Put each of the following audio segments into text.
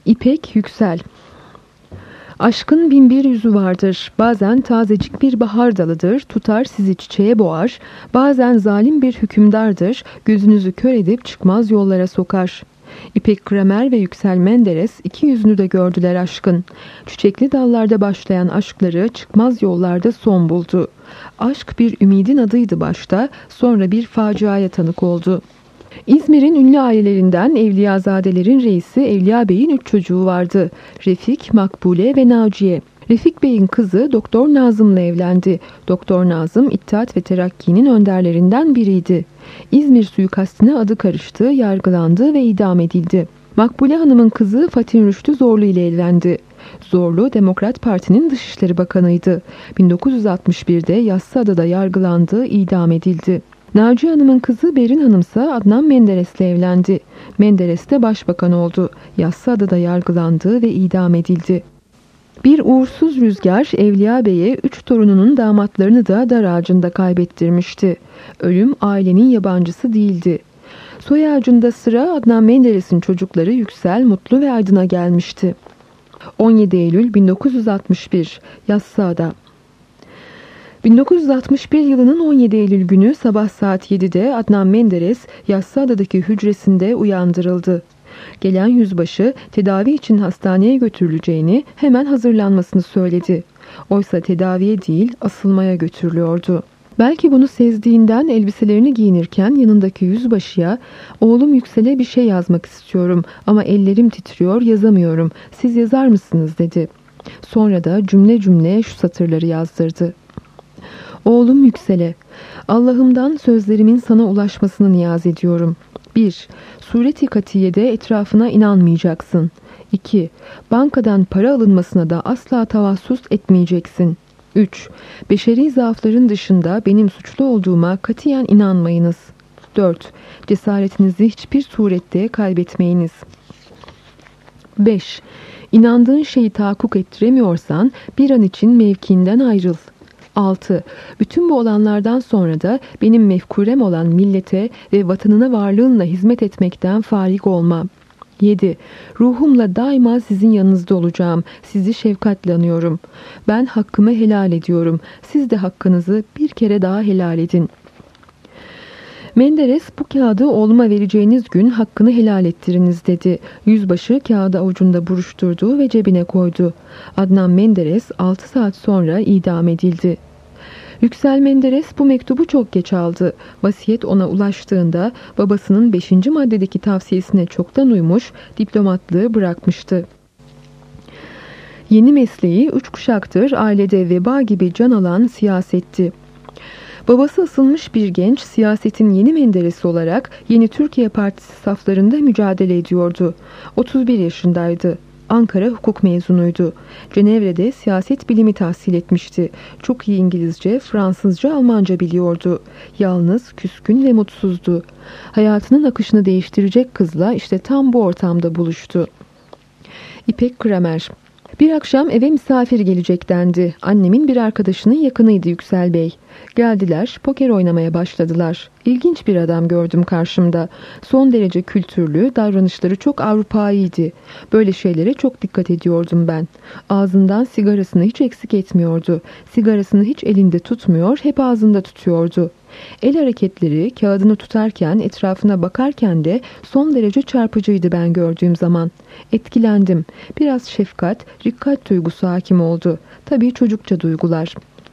İpek Yüksel. Aşkın bin bir yüzü vardır. Bazen tazecik bir bahar dalıdır, tutar sizi çiçeğe boğar. Bazen zalim bir hükümdardır, gözünüzü kör edip çıkmaz yollara sokar. İpek Kramer ve Yüksel Menderes iki yüzünü de gördüler aşkın. Çiçekli dallarda başlayan aşkları çıkmaz yollarda son buldu. Aşk bir ümidin adıydı başta, sonra bir faciaya tanık oldu. İzmir'in ünlü ailelerinden Evliyazadelerin reisi Evliya Bey'in 3 çocuğu vardı. Refik, Makbule ve Naciye. Refik Bey'in kızı Doktor Nazım'la evlendi. Doktor Nazım, İttihat ve Terakki'nin önderlerinden biriydi. İzmir suikastine adı karıştı, yargılandı ve idam edildi. Makbule Hanım'ın kızı Fatih Rüştü Zorlu ile evlendi. Zorlu, Demokrat Parti'nin Dışişleri Bakanıydı. 1961'de Yassıada'da yargılandı, idam edildi. Naciye Hanım'ın kızı Berin Hanım ise Adnan Menderes'le evlendi. Menderes de başbakan oldu. Yassıada'da yargılandı ve idam edildi. Bir uğursuz rüzgar Evliya Bey'e 3 torununun damatlarını da dar ağacında kaybettirmişti. Ölüm ailenin yabancısı değildi. Soy ağacında sıra Adnan Menderes'in çocukları Yüksel, Mutlu ve Aydın'a gelmişti. 17 Eylül 1961 Yassıada. 1961 yılının 17 Eylül günü sabah saat 7'de Adnan Menderes Yassıada'daki hücresinde uyandırıldı. Gelen yüzbaşı tedavi için hastaneye götürüleceğini, hemen hazırlanmasını söyledi. Oysa tedaviye değil, asılmaya götürülüyordu. Belki bunu sezdiğinden elbiselerini giyinirken yanındaki yüzbaşıya "Oğlum Yüksel'e bir şey yazmak istiyorum ama ellerim titriyor, yazamıyorum. Siz yazar mısınız?" dedi. Sonra da cümle cümle şu satırları yazdırdı. Oğlum Yüksel'e, Allah'ımdan sözlerimin sana ulaşmasını niyaz ediyorum. 1. Sureti katiyede etrafına inanmayacaksın. 2. Bankadan para alınmasına da asla tavassus etmeyeceksin. 3. Beşeri zaafların dışında benim suçlu olduğuma katiyen inanmayınız. 4. Cesaretinizi hiçbir surette kaybetmeyiniz. 5. İnandığın şeyi tahakkuk ettiremiyorsan bir an için mevkiinden ayrıl. 6. Bütün bu olanlardan sonra da benim mefkurem olan millete ve vatanına varlığınla hizmet etmekten farik olma. 7. Ruhumla daima sizin yanınızda olacağım. Sizi şefkatle anıyorum. Ben hakkımı helal ediyorum. Siz de hakkınızı bir kere daha helal edin. Menderes, bu kağıdı oğluma vereceğiniz gün hakkını helal ettiriniz dedi. Yüzbaşı kağıdı avucunda buruşturdu ve cebine koydu. Adnan Menderes 6 saat sonra idam edildi. Yüksel Menderes bu mektubu çok geç aldı. Vasiyet ona ulaştığında babasının 5. maddedeki tavsiyesine çoktan uymuş, diplomatlığı bırakmıştı. Yeni mesleği 3 kuşaktır ailede veba gibi can alan siyasetti. Babası asılmış bir genç siyasetin yeni Menderes'i olarak Yeni Türkiye Partisi saflarında mücadele ediyordu. 31 yaşındaydı. Ankara hukuk mezunuydu. Cenevre'de siyaset bilimi tahsil etmişti. Çok iyi İngilizce, Fransızca, Almanca biliyordu. Yalnız, küskün ve mutsuzdu. Hayatının akışını değiştirecek kızla işte tam bu ortamda buluştu. İpek Kramer. Bir akşam eve misafir gelecek dendi. Annemin bir arkadaşının yakınıydı Yüksel Bey. Geldiler, poker oynamaya başladılar. İlginç bir adam gördüm karşımda. Son derece kültürlü, davranışları çok Avrupaiydi. Böyle şeylere çok dikkat ediyordum ben. Ağzından sigarasını hiç eksik etmiyordu. Sigarasını hiç elinde tutmuyor, hep ağzında tutuyordu. El hareketleri, kağıdını tutarken, etrafına bakarken de son derece çarpıcıydı ben gördüğüm zaman. Etkilendim. Biraz şefkat, rikkat duygusu hakim oldu. Tabii çocukça duygular.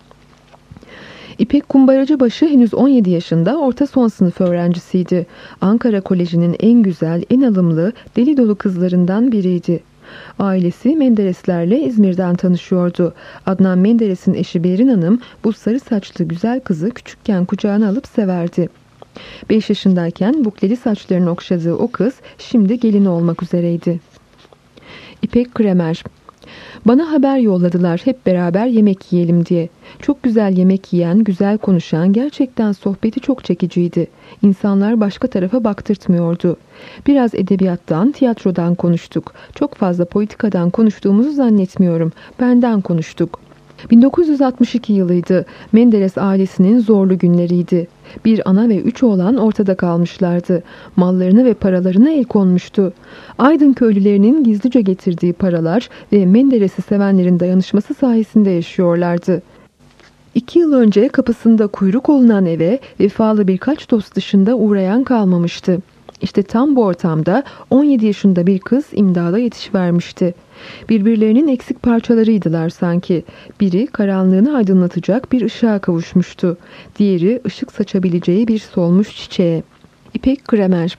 İpek Kumbaracıbaşı henüz 17 yaşında orta son sınıf öğrencisiydi. Ankara Koleji'nin en güzel, en alımlı, deli dolu kızlarından biriydi. Ailesi Mendereslerle İzmir'den tanışıyordu. Adnan Menderes'in eşi Berin Hanım bu sarı saçlı güzel kızı küçükken kucağına alıp severdi. 5 yaşındayken bukleli saçlarını okşadığı o kız şimdi gelini olmak üzereydi. İpek Kramer. Bana haber yolladılar hep beraber yemek yiyelim diye. Çok güzel yemek yiyen, güzel konuşan, gerçekten sohbeti çok çekiciydi. İnsanlar başka tarafa baktırtmıyordu. Biraz edebiyattan, tiyatrodan konuştuk. Çok fazla politikadan konuştuğumuzu zannetmiyorum. Benden konuştuk. 1962 yılıydı. Menderes ailesinin zorlu günleriydi. Bir ana ve 3 oğlan ortada kalmışlardı. Mallarını ve paralarına el konmuştu. Aydın köylülerinin gizlice getirdiği paralar ve Menderes'i sevenlerin dayanışması sayesinde yaşıyorlardı. 2 yıl önce kapısında kuyruk olunan eve vefalı birkaç dost dışında uğrayan kalmamıştı. İşte tam bu ortamda 17 yaşında bir kız imdada yetişivermişti. Birbirlerinin eksik parçalarıydılar sanki. Biri karanlığını aydınlatacak bir ışığa kavuşmuştu. Diğeri ışık saçabileceği bir solmuş çiçeğe. İpek Kremer.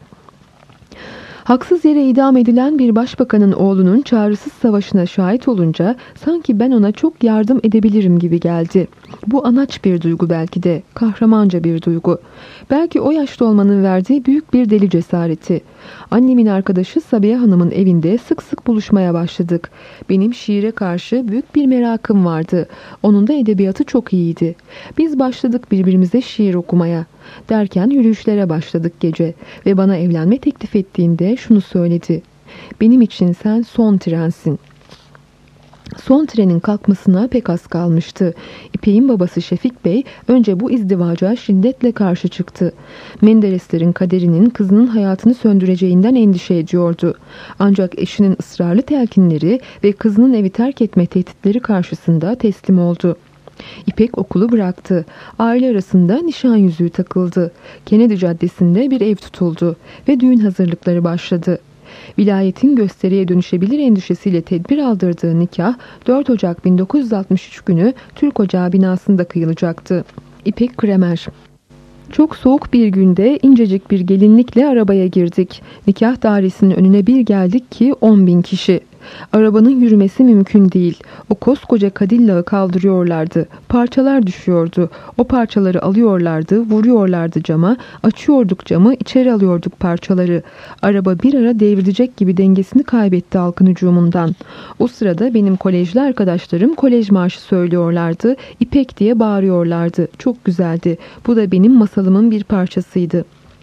Haksız yere idam edilen bir başbakanın oğlunun çağrısız savaşına şahit olunca sanki ben ona çok yardım edebilirim gibi geldi. Bu anaç bir duygu belki de, kahramanca bir duygu. Belki o yaşta olmanın verdiği büyük bir deli cesareti. Annemin arkadaşı Sabiha Hanım'ın evinde sık sık buluşmaya başladık. Benim şiire karşı büyük bir merakım vardı. Onun da edebiyatı çok iyiydi. Biz başladık birbirimize şiir okumaya. Derken yürüyüşlere başladık gece ve bana evlenme teklif ettiğinde şunu söyledi. Benim için sen son trensin. Son trenin kalkmasına pek az kalmıştı. İpek'in babası Şefik Bey önce bu izdivaca şiddetle karşı çıktı. Mendereslerin kaderinin kızının hayatını söndüreceğinden endişe ediyordu. Ancak eşinin ısrarlı telkinleri ve kızının evi terk etme tehditleri karşısında teslim oldu. İpek okulu bıraktı. Aile arasında nişan yüzüğü takıldı. Kennedy Caddesi'nde bir ev tutuldu ve düğün hazırlıkları başladı. Vilayetin gösteriye dönüşebilir endişesiyle tedbir aldırdığı nikah 4 Ocak 1963 günü Türk Ocağı binasında kıyılacaktı. İpek Kremer. Çok soğuk bir günde incecik bir gelinlikle arabaya girdik. Nikah dairesinin önüne bir geldik ki 10.000 kişi. Arabanın yürümesi mümkün değil. O koskoca Cadillac'ı kaldırıyorlardı. Parçalar düşüyordu. O parçaları alıyorlardı, vuruyorlardı cama. Açıyorduk camı, içeri alıyorduk parçaları. Araba bir ara devrilecek gibi dengesini kaybetti halkın hücumundan. O sırada benim kolejli arkadaşlarım kolej marşı söylüyorlardı. İpek diye bağırıyorlardı. Çok güzeldi. Bu da benim masalımın bir parçasıydı.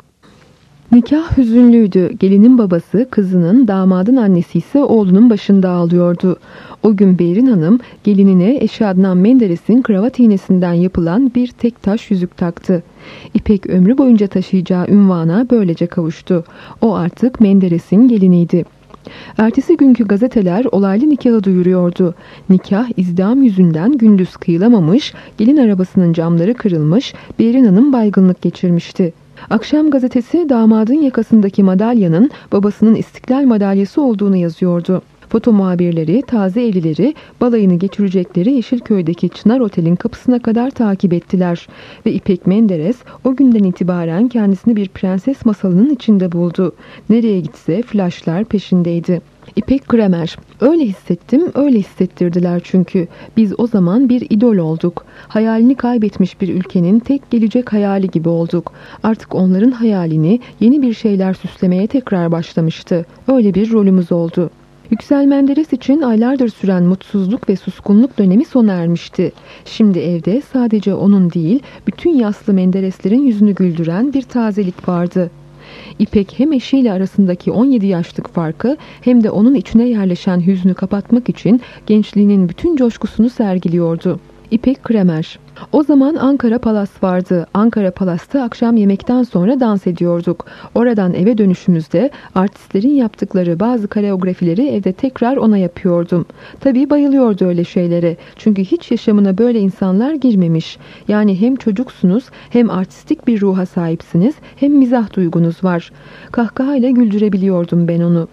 Nikah hüzünlüydü. Gelinin babası kızının, damadın annesi ise oğlunun başında ağlıyordu. O gün Behrin Hanım gelinine eşi Adnan Menderes'in kravat iğnesinden yapılan bir tek taş yüzük taktı. İpek ömrü boyunca taşıyacağı ünvana böylece kavuştu. O artık Menderes'in geliniydi. Ertesi günkü gazeteler olaylı nikahı duyuruyordu. Nikah izdiham yüzünden gündüz kıyılamamış, gelin arabasının camları kırılmış, Behrin Hanım baygınlık geçirmişti. Akşam gazetesi damadın yakasındaki madalyanın babasının İstiklal madalyası olduğunu yazıyordu. Foto muhabirleri, taze evlileri balayını geçirecekleri Yeşilköy'deki Çınar Otel'in kapısına kadar takip ettiler. Ve İpek Menderes o günden itibaren kendisini bir prenses masalının içinde buldu. Nereye gitse flaşlar peşindeydi. İpek Kremer. Öyle hissettim, öyle hissettirdiler çünkü. Biz o zaman bir idol olduk. Hayalini kaybetmiş bir ülkenin tek gelecek hayali gibi olduk. Artık onların hayalini yeni bir şeyler süslemeye tekrar başlamıştı. Öyle bir rolümüz oldu. Yüksel Menderes için aylardır süren mutsuzluk ve suskunluk dönemi sona ermişti. Şimdi evde sadece onun değil, bütün yaslı Mendereslerin yüzünü güldüren bir tazelik vardı. İpek hem eşiyle arasındaki 17 yaşlık farkı hem de onun içine yerleşen hüznü kapatmak için gençliğinin bütün coşkusunu sergiliyordu. İpek Kremer. O zaman Ankara Palas vardı. Ankara Palas'ta akşam yemekten sonra dans ediyorduk. Oradan eve dönüşümüzde artistlerin yaptıkları bazı koreografileri evde tekrar ona yapıyordum. Tabii bayılıyordu öyle şeylere. Çünkü hiç yaşamına böyle insanlar girmemiş. Yani hem çocuksunuz, hem artistik bir ruha sahipsiniz, hem mizah duygunuz var. Kahkahayla güldürebiliyordum ben onu.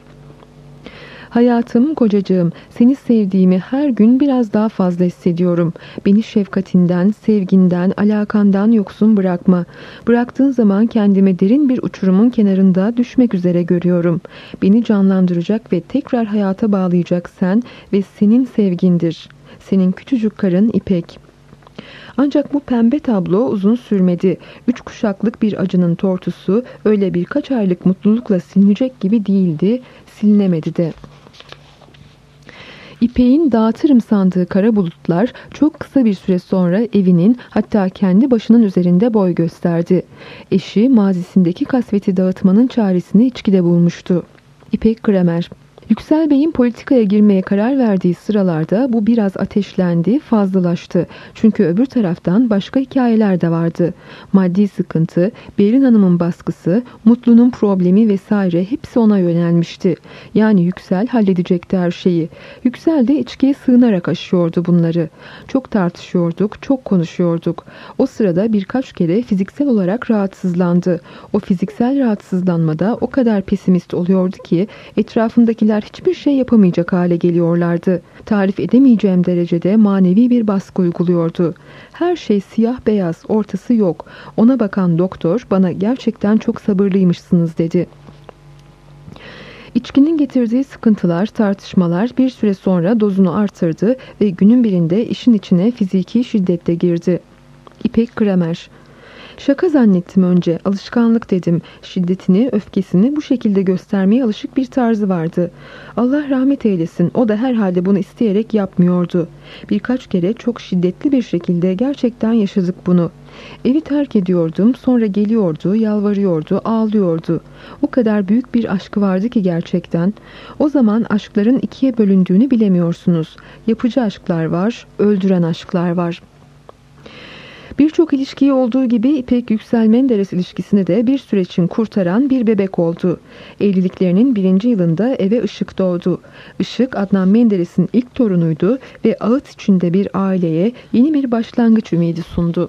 Hayatım, kocacığım, seni sevdiğimi her gün biraz daha fazla hissediyorum. Beni şefkatinden, sevginden, alakandan yoksun bırakma. Bıraktığın zaman kendimi derin bir uçurumun kenarında düşmek üzere görüyorum. Beni canlandıracak ve tekrar hayata bağlayacak sen ve senin sevgindir. Senin küçücük karın İpek. Ancak bu pembe tablo uzun sürmedi. 3 kuşaklık bir acının tortusu öyle birkaç aylık mutlulukla silinecek gibi değildi, silinemedi de. İpek'in dağıtırım sandığı kara bulutlar çok kısa bir süre sonra evinin, hatta kendi başının üzerinde boy gösterdi. Eşi mazisindeki kasveti dağıtmanın çaresini içkide bulmuştu. İpek Kremer. Yüksel Bey'in politikaya girmeye karar verdiği sıralarda bu biraz ateşlendi, fazlalaştı. Çünkü öbür taraftan başka hikayeler de vardı. Maddi sıkıntı, Berin Hanım'ın baskısı, Mutlu'nun problemi vesaire hepsi ona yönelmişti. Yani Yüksel halledecekti her şeyi. Yüksel de içkiye sığınarak aşıyordu bunları. Çok tartışıyorduk, çok konuşuyorduk. O sırada birkaç kere fiziksel olarak rahatsızlandı. O fiziksel rahatsızlanmada o kadar pesimist oluyordu ki etrafındakiler hiçbir şey yapamayacak hale geliyorlardı. Tarif edemeyeceğim derecede manevi bir baskı uyguluyordu. Her şey siyah beyaz, ortası yok. Ona bakan doktor bana gerçekten çok sabırlıymışsınız dedi. İçkinin getirdiği sıkıntılar, tartışmalar bir süre sonra dozunu artırdı ve günün birinde işin içine fiziki şiddetle girdi. İpek Kramer. Şaka zannettim önce, alışkanlık dedim. Şiddetini, öfkesini bu şekilde göstermeye alışık bir tarzı vardı. Allah rahmet eylesin, o da herhalde bunu isteyerek yapmıyordu. Birkaç kere çok şiddetli bir şekilde gerçekten yaşadık bunu. Evi terk ediyordum, sonra geliyordu, yalvarıyordu, ağlıyordu. O kadar büyük bir aşkı vardı ki gerçekten. O zaman aşkların ikiye bölündüğünü bilemiyorsunuz. Yapıcı aşklar var, öldüren aşklar var. Birçok ilişkiyi olduğu gibi İpek Yüksel Menderes ilişkisini de bir süre için kurtaran bir bebek oldu. Evliliklerinin 1. yılında eve Işık doğdu. Işık Adnan Menderes'in ilk torunuydu ve ağıt içinde bir aileye yeni bir başlangıç ümidi sundu.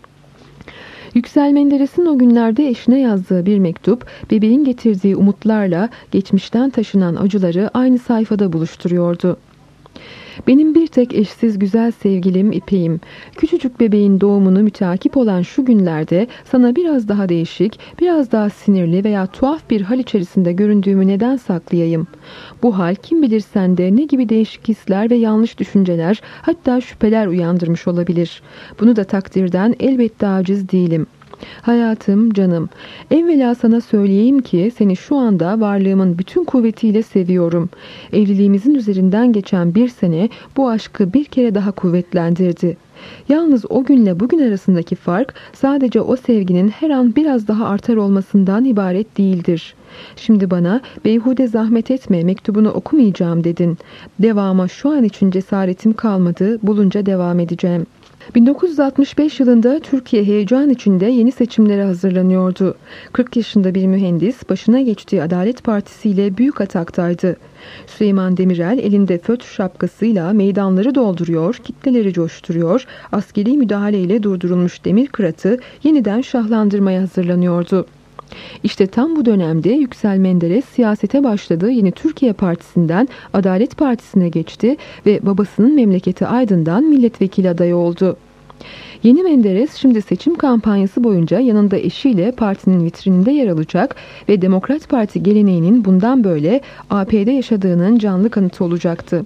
Yüksel Menderes'in o günlerde eşine yazdığı bir mektup, bebeğin getirdiği umutlarla geçmişten taşınan acıları aynı sayfada buluşturuyordu. Benim bir tek eşsiz güzel sevgilim İpek'im. Küçücük bebeğin doğumunu müteakip olan şu günlerde sana biraz daha değişik, biraz daha sinirli veya tuhaf bir hal içerisinde göründüğümü neden saklayayım? Bu hal kim bilir sende ne gibi değişik hisler ve yanlış düşünceler, hatta şüpheler uyandırmış olabilir. Bunu da takdirden elbette aciz değilim. Hayatım, canım, evvela sana söyleyeyim ki seni şu anda varlığımın bütün kuvvetiyle seviyorum. Evliliğimizin üzerinden geçen bir sene bu aşkı bir kere daha kuvvetlendirdi. Yalnız o günle bugün arasındaki fark sadece o sevginin her an biraz daha artar olmasından ibaret değildir. Şimdi bana beyhude zahmet etme, mektubunu okumayacağım dedin. Devama şu an için cesaretim kalmadı, bulunca devam edeceğim. 1965 yılında Türkiye heyecan içinde yeni seçimlere hazırlanıyordu. 40 yaşında bir mühendis başına geçtiği Adalet Partisi ile büyük ataktaydı. Süleyman Demirel elinde fötr şapkasıyla meydanları dolduruyor, kitleleri coşturuyor, askeri müdahaleyle durdurulmuş demir kıratı yeniden şahlandırmaya hazırlanıyordu. İşte tam bu dönemde Yüksel Menderes siyasete başladığı Yeni Türkiye Partisi'nden Adalet Partisi'ne geçti ve babasının memleketi Aydın'dan milletvekili adayı oldu. Yeni Menderes şimdi seçim kampanyası boyunca yanında eşiyle partinin vitrininde yer alacak ve Demokrat Parti geleneğinin bundan böyle AP'de yaşadığının canlı kanıtı olacaktı.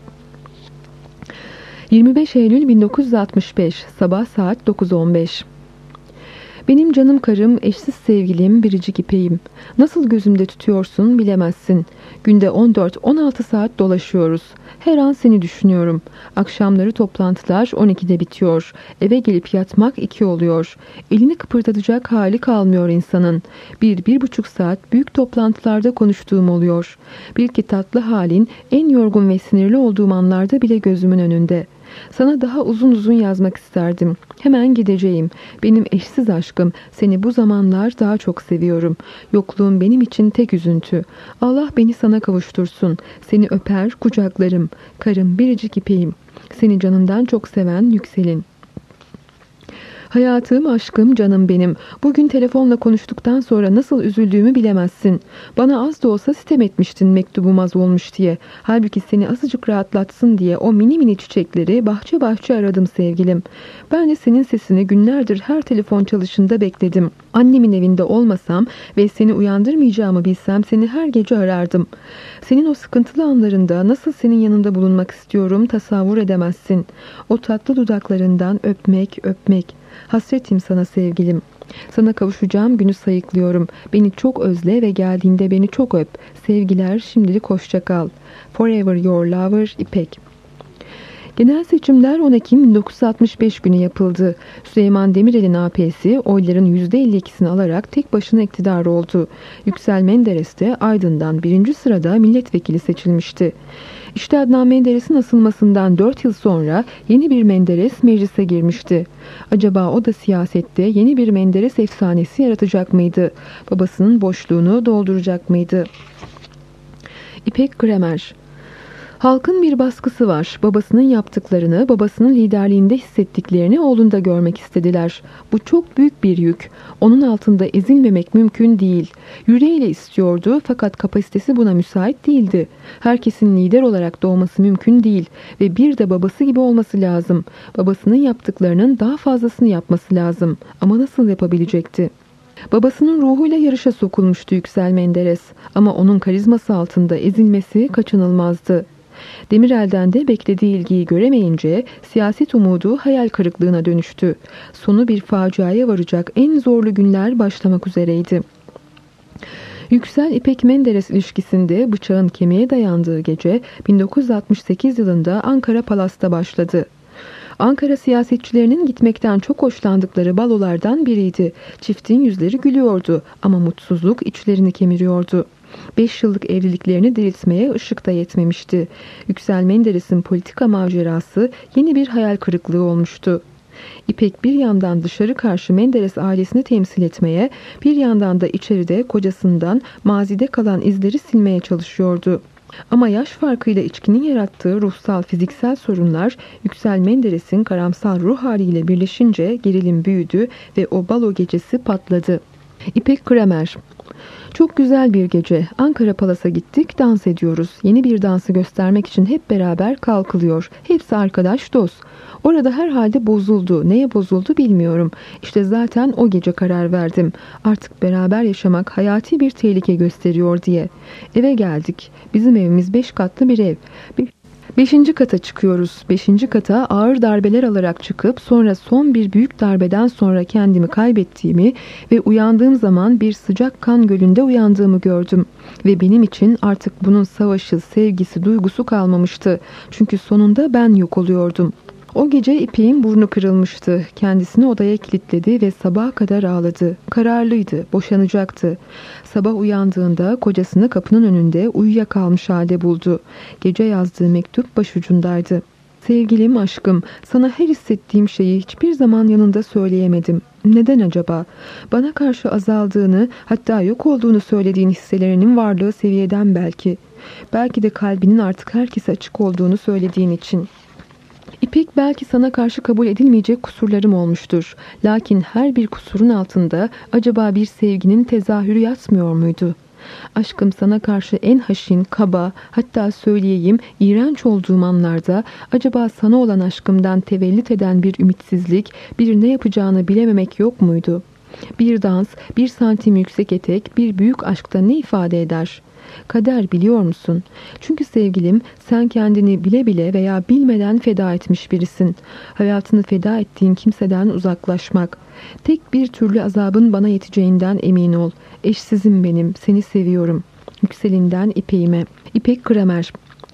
25 Eylül 1965 sabah saat 9:15. Benim canım karım, eşsiz sevgilim, biricik İpek'im. Nasıl gözümde tutuyorsun bilemezsin. Günde 14-16 saat dolaşıyoruz. Her an seni düşünüyorum. Akşamları toplantılar 12'de bitiyor. Eve gelip yatmak 2 oluyor. Elini kıpırdatacak hali kalmıyor insanın. 1-1,5 saat büyük toplantılarda konuştuğum oluyor. Bil ki tatlı halin en yorgun ve sinirli olduğum anlarda bile gözümün önünde. Sana daha uzun uzun yazmak isterdim. Hemen gideceğim. Benim eşsiz aşkım, seni bu zamanlar daha çok seviyorum. Yokluğun benim için tek üzüntü. Allah beni sana kavuştursun. Seni öper, kucaklarım. Karım, biricik İpek'im. Seni canından çok seven Yüksel'in. Hayatım, aşkım, canım benim. Bugün telefonla konuştuktan sonra nasıl üzüldüğümü bilemezsin. Bana az da olsa sitem etmiştin mektubum az olmuş diye. Halbuki seni azıcık rahatlatsın diye o mini mini çiçekleri bahçe bahçe aradım sevgilim. Ben de senin sesini günlerdir her telefon çalışında bekledim. Annemin evinde olmasam ve seni uyandırmayacağımı bilsem seni her gece arardım. Senin o sıkıntılı anlarında nasıl senin yanında bulunmak istiyorum tasavvur edemezsin. O tatlı dudaklarından öpmek. Hasretim sana sevgilim. Sana kavuşacağım günü sayıklıyorum. Beni çok özle ve geldiğinde beni çok öp. Sevgiler, şimdilik hoşça kal. Forever your lover İpek. Genel seçimler 10 Ekim 1965 günü yapıldı. Süleyman Demirel'in AP'si oyların %52'sini alarak tek başına iktidar oldu. Yüksel Menderes de Aydın'dan 1. sırada milletvekili seçilmişti. İşte Adnan Menderes'in asılmasından 4 yıl sonra yeni bir Menderes meclise girmişti. Acaba o da siyasette yeni bir Menderes efsanesi yaratacak mıydı? Babasının boşluğunu dolduracak mıydı? İpek Kremer. Halkın bir baskısı var. Babasının yaptıklarını, babasının liderliğinde hissettiklerini oğlunda görmek istediler. Bu çok büyük bir yük. Onun altında ezilmemek mümkün değil. Yüreğiyle istiyordu fakat kapasitesi buna müsait değildi. Herkesin lider olarak doğması mümkün değil ve bir de babası gibi olması lazım. Babasının yaptıklarının daha fazlasını yapması lazım. Ama nasıl yapabilecekti? Babasının ruhuyla yarışa sokulmuştu Yüksel Menderes ama onun karizması altında ezilmesi kaçınılmazdı. Demirel'den de beklediği ilgiyi göremeyince siyaset umudu hayal kırıklığına dönüştü. Sonu bir faciaya varacak en zorlu günler başlamak üzereydi. Yüksel İpek Menderes ilişkisinde bıçağın kemiğe dayandığı gece 1968 yılında Ankara Palas'ta başladı. Ankara siyasetçilerinin gitmekten çok hoşlandıkları balolardan biriydi. Çiftin yüzleri gülüyordu ama mutsuzluk içlerini kemiriyordu. 5 yıllık evliliklerini diriltmeye ışık da yetmemişti. Yüksel Menderes'in politika macerası yeni bir hayal kırıklığı olmuştu. İpek bir yandan dışarı karşı Menderes ailesini temsil etmeye, bir yandan da içeride kocasından mazide kalan izleri silmeye çalışıyordu. Ama yaş farkıyla içkinin yarattığı ruhsal fiziksel sorunlar Yüksel Menderes'in karamsar ruh haliyle birleşince gerilim büyüdü ve o balo gecesi patladı. İpek Kremer. Çok güzel bir gece. Ankara Palas'a gittik, dans ediyoruz. Yeni bir dansı göstermek için hep beraber kalkılıyor. Hepsi arkadaş, dost. Orada herhalde bozuldu. Neye bozuldu bilmiyorum. İşte zaten o gece karar verdim. Artık beraber yaşamak hayati bir tehlike gösteriyor diye. Eve geldik. Bizim evimiz 5 katlı bir ev. 5. kata çıkıyoruz. 5. kata ağır darbeler alarak çıkıp sonra son bir büyük darbeden sonra kendimi kaybettiğimi ve uyandığım zaman bir sıcak kan gölünde uyandığımı gördüm. Ve benim için artık bunun savaşı, sevgisi, duygusu kalmamıştı. Çünkü sonunda ben yok oluyordum. O gece İpek'in burnu kırılmıştı. Kendisini odaya kilitledi ve sabaha kadar ağladı. Kararlıydı, boşanacaktı. Sabah uyandığında kocasını kapının önünde uyuyakalmış halde buldu. Gece yazdığı mektup başucundaydı. Sevgilim, aşkım, sana her hissettiğim şeyi hiçbir zaman yanında söyleyemedim. Neden acaba? Bana karşı azaldığını, hatta yok olduğunu söylediğin hisselerinin varlığı seviyeden belki. Belki de kalbinin artık herkese açık olduğunu söylediğin için. İpek, belki sana karşı kabul edilmeyecek kusurlarım olmuştur. Lakin her bir kusurun altında acaba bir sevginin tezahürü yatmıyor muydu? Aşkım, sana karşı en haşin, kaba, hatta söyleyeyim iğrenç olduğum anlarda acaba sana olan aşkımdan tevellit eden bir ümitsizlik, bir ne yapacağını bilememek yok muydu? Bir dans, 1 santim yüksek etek, bir büyük aşkta ne ifade eder? Kader, biliyor musun? Çünkü sevgilim, sen kendini bile bile veya bilmeden feda etmiş birisin. Hayatını feda ettiğin kimseden uzaklaşmak. Tek bir türlü azabın bana yeteceğinden emin ol. Eşsizim benim, seni seviyorum. Yükselinden İpek'ime. İpek Kremer.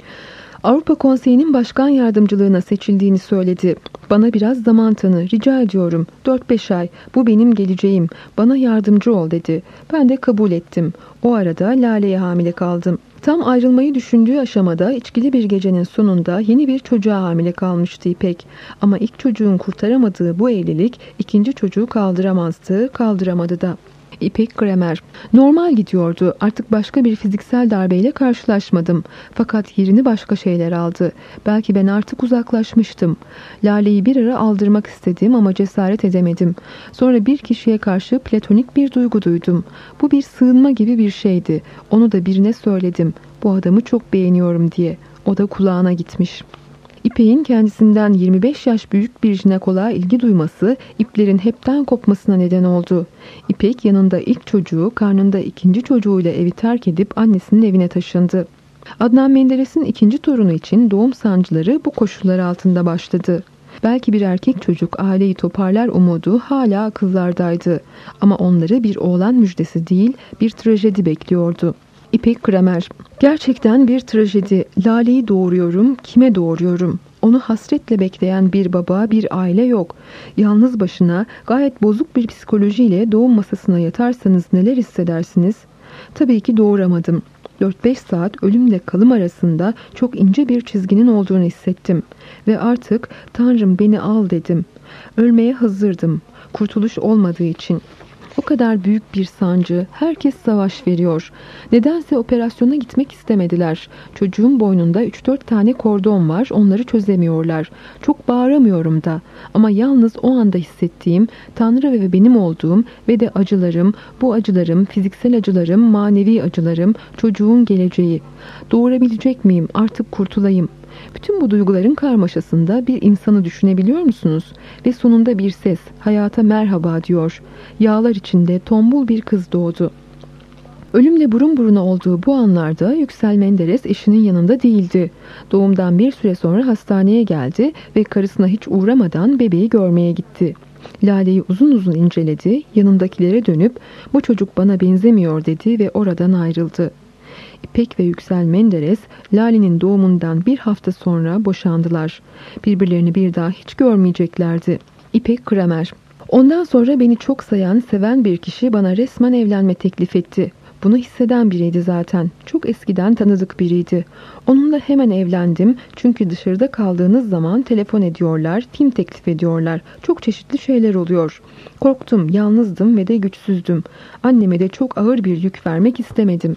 Avrupa Konseyi'nin başkan yardımcılığına seçildiğini söyledi. Bana biraz zaman tanı, rica ediyorum. 4-5 ay, bu benim geleceğim. Bana yardımcı ol dedi. Ben de kabul ettim. O arada Lale'ye hamile kaldım. Tam ayrılmayı düşündüğü aşamada içkili bir gecenin sonunda yeni bir çocuğa hamile kalmıştı İpek. Ama ilk çocuğun kurtaramadığı bu evlilik ikinci çocuğu kaldıramazdı, kaldıramadı da. İpek Kremer. Normal gidiyordu. Artık başka bir fiziksel darbeyle karşılaşmadım. Fakat yerini başka şeyler aldı. Belki ben artık uzaklaşmıştım. Lale'yi bir ara aldırmak istedim ama cesaret edemedim. Sonra bir kişiye karşı platonik bir duygu duydum. Bu bir sığınma gibi bir şeydi. Onu da birine söyledim. Bu adamı çok beğeniyorum diye. O da kulağına gitmiş. İpek'in kendisinden 25 yaş büyük bir jinekoloğa ilgi duyması iplerin hepten kopmasına neden oldu. İpek yanında ilk çocuğu, karnında ikinci çocuğuyla evi terk edip annesinin evine taşındı. Adnan Menderes'in ikinci torunu için doğum sancıları bu koşullar altında başladı. Belki bir erkek çocuk aileyi toparlar umudu hala akıllardaydı. Ama onları bir oğlan müjdesi değil, bir trajedi bekliyordu. İpek Kremer. Gerçekten bir trajedi. Lale'yi doğuruyorum, kime doğuruyorum? Onu hasretle bekleyen bir baba, bir aile yok. Yalnız başına, gayet bozuk bir psikolojiyle doğum masasına yatarsanız neler hissedersiniz? Tabii ki doğuramadım. 4-5 saat ölümle kalım arasında çok ince bir çizginin olduğunu hissettim. Ve artık "Tanrım beni al" dedim. Ölmeye hazırdım. Kurtuluş olmadığı için. O kadar büyük bir sancı, herkes savaş veriyor. Nedense operasyona gitmek istemediler. Çocuğun boynunda 3-4 tane kordon var, onları çözemiyorlar. Çok bağıramıyorum da. Ama yalnız o anda hissettiğim, Tanrı ve benim olduğum ve de acılarım, bu acılarım, fiziksel acılarım, manevi acılarım, çocuğun geleceği. Doğurabilecek miyim? Artık kurtulayım. Bütün bu duyguların karmaşasında bir insanı düşünebiliyor musunuz? Ve sonunda bir ses, hayata merhaba diyor. Yağlar içinde tombul bir kız doğdu. Ölümle burun buruna olduğu bu anlarda Yüksel Menderes eşinin yanında değildi. Doğumdan bir süre sonra hastaneye geldi ve karısına hiç uğramadan bebeği görmeye gitti. Lale'yi uzun uzun inceledi, yanındakilere dönüp "Bu çocuk bana benzemiyor" dedi ve oradan ayrıldı. İpek ve Yüksel Menderes, Lale'nin doğumundan bir hafta sonra boşandılar. Birbirlerini bir daha hiç görmeyeceklerdi. İpek Kramer: "Ondan sonra beni çok sayan, seven bir kişi bana resmen evlenme teklif etti. Bunu hisseden biriydi zaten. Çok eskiden tanıdık biriydi. Onunla hemen evlendim çünkü dışarıda kaldığınız zaman telefon ediyorlar, film teklif ediyorlar. Çok çeşitli şeyler oluyor. Korktum, yalnızdım ve de güçsüzdüm. Anneme de çok ağır bir yük vermek istemedim."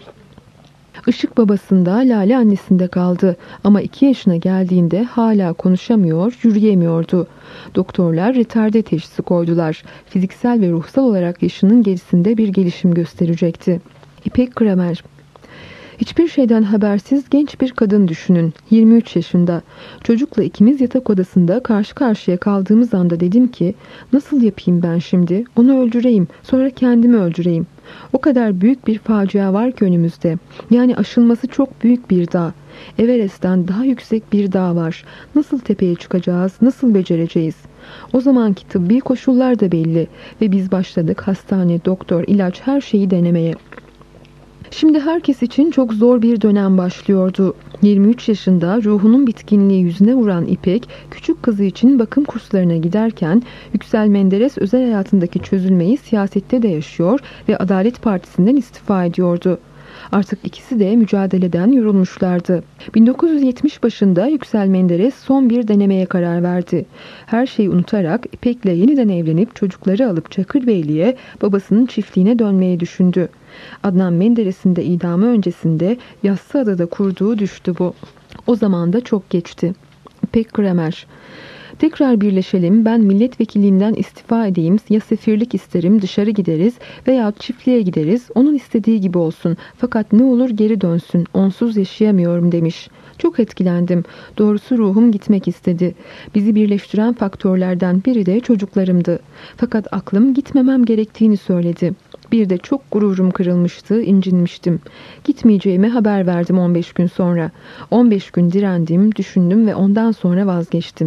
Işık babasında, Lale annesinde kaldı ama 2 yaşına geldiğinde hala konuşamıyor, yürüyemiyordu. Doktorlar retarde teşhisi koydular. Fiziksel ve ruhsal olarak yaşının gerisinde bir gelişim gösterecekti. İpek Kramer: "Hiçbir şeyden habersiz genç bir kadın düşünün. 23 yaşında. Çocukla ikimiz yatak odasında karşı karşıya kaldığımız anda dedim ki, nasıl yapayım ben şimdi? Onu öldüreyim, sonra kendimi öldüreyim. O kadar büyük bir facia var ki önümüzde. Yani aşılması çok büyük bir dağ. Everest'ten daha yüksek bir dağ var. Nasıl tepeye çıkacağız, nasıl becereceğiz? O zamanki tıbbi koşullar da belli ve biz başladık hastane, doktor, ilaç, her şeyi denemeye. Şimdi herkes için çok zor bir dönem başlıyordu. 23 yaşında ruhunun bitkinliği yüzüne vuran İpek, küçük kızı için bakım kurslarına giderken Yüksel Menderes özel hayatındaki çözülmeyi siyasette de yaşıyor ve Adalet Partisi'nden istifa ediyordu. Artık ikisi de mücadeleden yorulmuşlardı. 1970 başında Yüksel Menderes son bir denemeye karar verdi. Her şeyi unutarak İpek'le yeniden evlenip çocukları alıp Çakırbeyli'ye, babasının çiftliğine dönmeyi düşündü. Adnan Menderes'in de idamı öncesinde Yassıada'da kurduğu düştü bu. O zaman da çok geçti. İpek Kramer: "Tekrar birleşelim, ben milletvekilliğinden istifa edeyim, ya sefirlik isterim, dışarı gideriz veya çiftliğe gideriz, onun istediği gibi olsun, fakat ne olur geri dönsün, onsuz yaşayamıyorum" demiş. Çok etkilendim. Doğrusu ruhum gitmek istedi. Bizi birleştiren faktörlerden biri de çocuklarımdı. Fakat aklım gitmemem gerektiğini söyledi. Bir de çok gururum kırılmıştı, incinmiştim. Gitmeyeceğime haber verdim 15 gün sonra. 15 gün direndim, düşündüm ve ondan sonra vazgeçtim.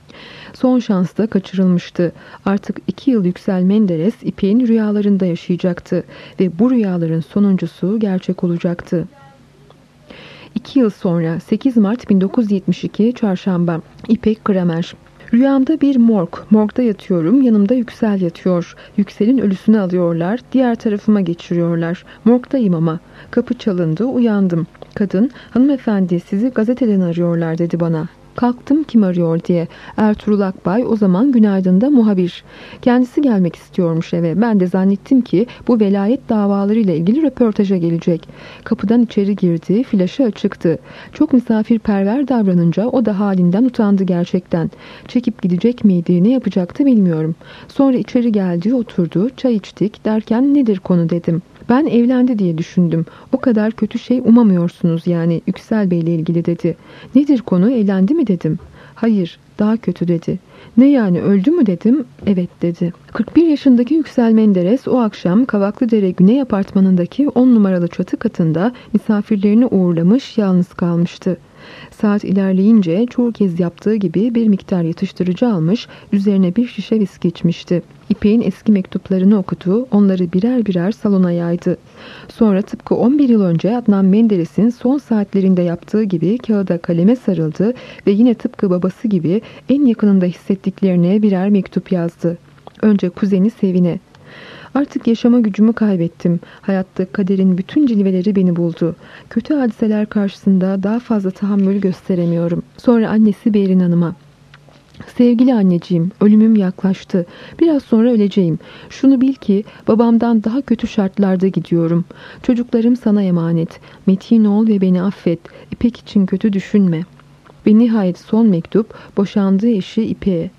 Son şans da kaçırılmıştı. Artık 2 yıl Yüksel Menderes İpek'in rüyalarında yaşayacaktı ve bu rüyaların sonuncusu gerçek olacaktı. 2 yıl sonra 8 Mart 1972 Çarşamba. İpek Kramer: "Rüyamda bir morgda yatıyorum, yanımda Yüksel yatıyor. Yüksel'in ölüsünü alıyorlar, diğer tarafıma geçiriyorlar. Morgdayım ama. Kapı çalındı, uyandım. Kadın, 'Hanımefendi, sizi gazeteden arıyorlar' dedi bana. Kalktım kim arıyor diye. Ertuğrul Akbay, o zaman Günaydın'da muhabir. Kendisi gelmek istiyormuş eve. Ben de zannettim ki bu velayet davalarıyla ilgili röportaja gelecek. Kapıdan içeri girdi, flaşı açıktı. Çok misafirperver davranınca o da halinden utandı gerçekten. Çekip gidecek miydi, ne yapacaktı bilmiyorum. Sonra içeri geldi, oturdu, çay içtik derken nedir konu dedim. Ben evlendi diye düşündüm. O kadar kötü şey umamıyorsunuz yani Yüksel Bey'le ilgili dedi. Nedir konu, evlendi mi dedim. Hayır, daha kötü dedi. Ne yani, öldü mü dedim. Evet dedi. 41 yaşındaki Yüksel Menderes o akşam Kavaklıdere Güney Apartmanı'ndaki 10 numaralı çatı katında misafirlerini uğurlamış, yalnız kalmıştı. Saat ilerleyince çoğu kez yaptığı gibi bir miktar yatıştırıcı almış, üzerine bir şişe viski içmişti. İpek'in eski mektuplarını okudu, onları birer birer salona yaydı. Sonra tıpkı 11 yıl önce Adnan Menderes'in son saatlerinde yaptığı gibi kağıda kaleme sarıldı ve yine tıpkı babası gibi en yakınında hissettiklerine birer mektup yazdı. Önce kuzeni Sevin'e. Artık yaşama gücümü kaybettim. Hayatta kaderin bütün cilveleri beni buldu. Kötü hadiseler karşısında daha fazla tahammül gösteremiyorum. Sonra annesi Berin Hanım'a. Sevgili anneciğim, ölümüm yaklaştı. Biraz sonra öleceğim. Şunu bil ki babamdan daha kötü şartlarda gidiyorum. Çocuklarım sana emanet. Metin ol ve beni affet. İpek için kötü düşünme. Ve nihayet son mektup boşandığı eşi İpek'e.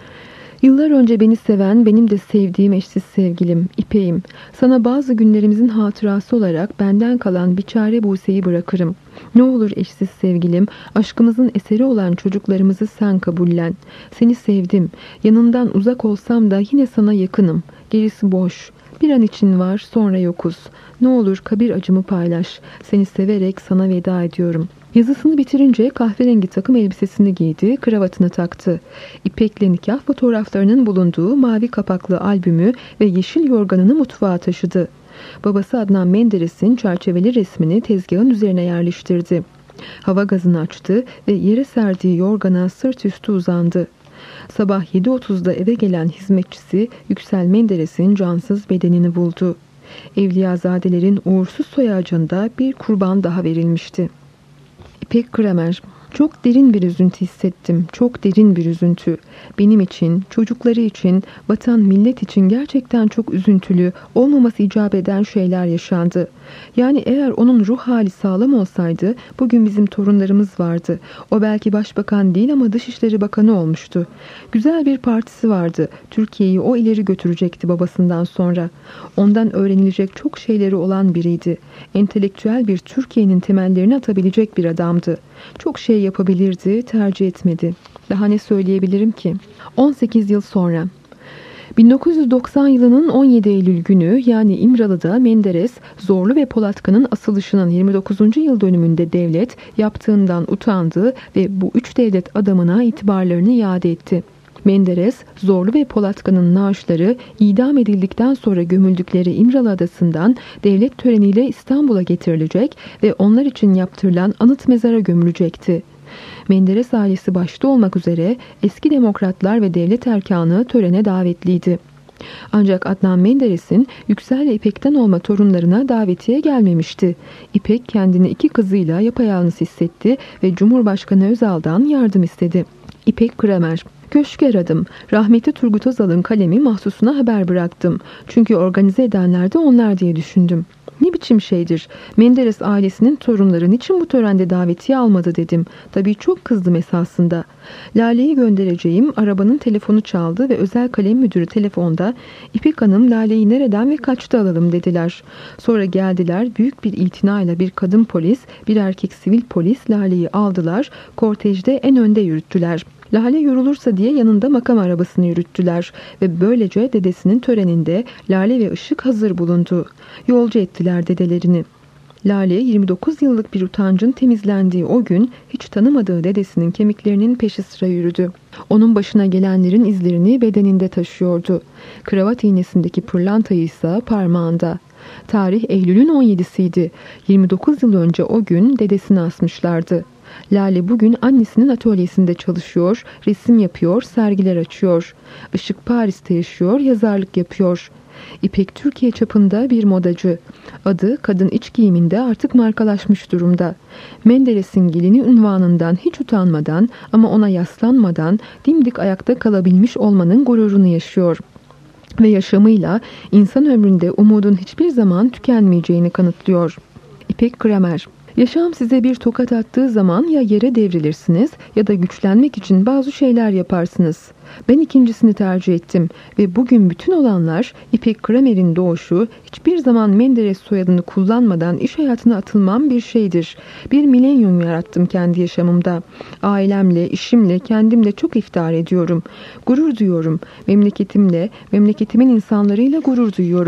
Yıllar önce beni seven, benim de sevdiğim eşsiz sevgilim, İpek'im. Sana bazı günlerimizin hatırası olarak benden kalan bir çare Buse'yi bırakırım. Ne olur eşsiz sevgilim, aşkımızın eseri olan çocuklarımızı sen kabullen. Seni sevdim. Yanından uzak olsam da yine sana yakınım. Gerisi boş. Bir an için var, sonra yokuz. Ne olur kabir acımı paylaş. Seni severek sana veda ediyorum. Yazısını bitirince kahverengi takım elbisesini giydi, kravatını taktı. İpek'le nikah fotoğraflarının bulunduğu mavi kapaklı albümü ve yeşil yorganını mutfağa taşıdı. Babası Adnan Menderes'in çerçeveli resmini tezgahın üzerine yerleştirdi. Hava gazını açtı ve yere serdiği yorgana sırt üstü uzandı. Sabah 7.30'da eve gelen hizmetçisi Yüksel Menderes'in cansız bedenini buldu. Evliyazadelerin uğursuz soyacında bir kurban daha verilmişti. İpek Kramer. Çok derin bir üzüntü hissettim. Çok derin bir üzüntü. Benim için, çocukları için, vatan millet için gerçekten çok üzüntülü, olmaması icap eden şeyler yaşandı. Yani eğer onun ruh hali sağlam olsaydı, bugün bizim torunlarımız vardı. O belki başbakan değil ama Dışişleri Bakanı olmuştu. Güzel bir partisi vardı. Türkiye'yi o ileri götürecekti babasından sonra. Ondan öğrenilecek çok şeyleri olan biriydi. Entelektüel bir Türkiye'nin temellerini atabilecek bir adamdı. Çok şey yapabilirdi, tercih etmedi. Daha ne söyleyebilirim ki? 18 yıl sonra. 1990 yılının 17 Eylül günü yani İmralı'da Menderes, Zorlu ve Polatkan'ın asılışının 29. yıl dönümünde devlet yaptığından utandı ve bu üç devlet adamına itibarlarını iade etti. Menderes, Zorlu ve Polatkan'ın naaşları idam edildikten sonra gömüldükleri İmralı Adası'ndan devlet töreniyle İstanbul'a getirilecek ve onlar için yaptırılan anıt mezara gömülecekti. Menderes ailesi başta olmak üzere eski demokratlar ve devlet erkanı törene davetliydi. Ancak Adnan Menderes'in Yüksel ve İpek'ten olma torunlarına davetiye gelmemişti. İpek kendini iki kızıyla yapayalnız hissetti ve Cumhurbaşkanı Özal'dan yardım istedi. İpek Kramer. Köşkü aradım. Rahmetli Turgut Özal'ın kalemi mahsusuna haber bıraktım. Çünkü organize edenler de onlar diye düşündüm. Ne biçim şeydir? Menderes ailesinin torunları niçin bu törende davetiye almadı dedim. Tabii çok kızdım esasında. Lale'yi göndereceğim. Arabanın telefonu çaldı ve özel kalem müdürü telefonda İpek Hanım Lale'yi nereden ve kaçta alalım dediler. Sonra geldiler. Büyük bir itinayla bir kadın polis, bir erkek sivil polis Lale'yi aldılar. Kortejde en önde yürüttüler. Lale yorulursa diye yanında makam arabasını yürüttüler ve böylece dedesinin töreninde Lale ve Işık hazır bulundu. Yolcu ettiler dedelerini. Lale 29 yıllık bir utancın temizlendiği o gün hiç tanımadığı dedesinin kemiklerinin peşi sıra yürüdü. Onun başına gelenlerin izlerini bedeninde taşıyordu. Kravat iğnesindeki pırlantayı ise parmağında. Tarih Eylül'ün 17'siydi. 29 yıl önce o gün dedesini asmışlardı. Lale bugün annesinin atölyesinde çalışıyor, resim yapıyor, sergiler açıyor. Işık Paris'te yaşıyor, yazarlık yapıyor. İpek Türkiye çapında bir modacı. Adı kadın iç giyiminde artık markalaşmış durumda. Menderes'in gelini unvanından hiç utanmadan ama ona yaslanmadan dimdik ayakta kalabilmiş olmanın gururunu yaşıyor. Ve yaşamıyla insan ömründe umudun hiçbir zaman tükenmeyeceğini kanıtlıyor. İpek Kramer. Yaşam size bir tokat attığı zaman ya yere devrilirsiniz ya da güçlenmek için bazı şeyler yaparsınız. Ben ikincisini tercih ettim ve bugün bütün olanlar İpek Kramer'in doğuşu hiçbir zaman Menderes soyadını kullanmadan iş hayatına atılmam bir şeydir. Bir milenyum yarattım kendi yaşamımda. Ailemle, işimle, kendimle çok iftihar ediyorum. Gurur duyuyorum. Memleketimle, memleketimin insanlarıyla gurur duyuyorum.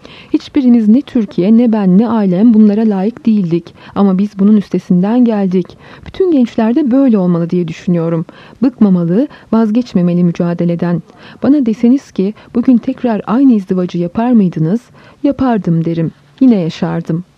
Hiçbirimiz, ne Türkiye, ne ben, ne ailem bunlara layık değildik. Ama biz bunun üstesinden geldik. Bütün gençler de böyle olmalı diye düşünüyorum. Bıkmamalı, vazgeçmemeli mücadeleden. Bana deseniz ki bugün tekrar aynı izdivacı yapar mıydınız? Yapardım derim. Yine yaşardım.